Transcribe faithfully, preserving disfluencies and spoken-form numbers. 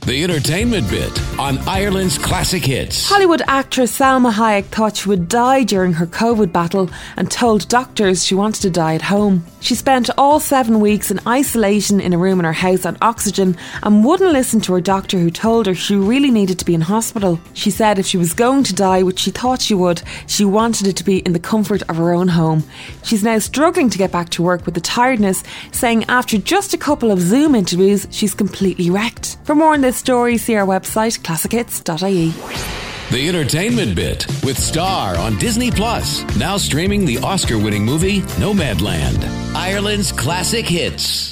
The Entertainment Bit on Ireland's Classic Hits. Hollywood actress Salma Hayek thought she would die during her COVID battle and told doctors she wanted to die at home. She spent all seven weeks in isolation in a room in her house on oxygen and wouldn't listen to her doctor, who told her she really needed to be in hospital. She said if she was going to die, which she thought she would, she wanted it to be in the comfort of her own home. She's now struggling to get back to work with the tiredness, saying after just a couple of Zoom interviews, she's completely wrecked. For more on this story, see our website classic hits dot I E. The Entertainment Bit with Star on Disney Plus. Now streaming the Oscar-winning movie Nomadland. Ireland's Classic Hits.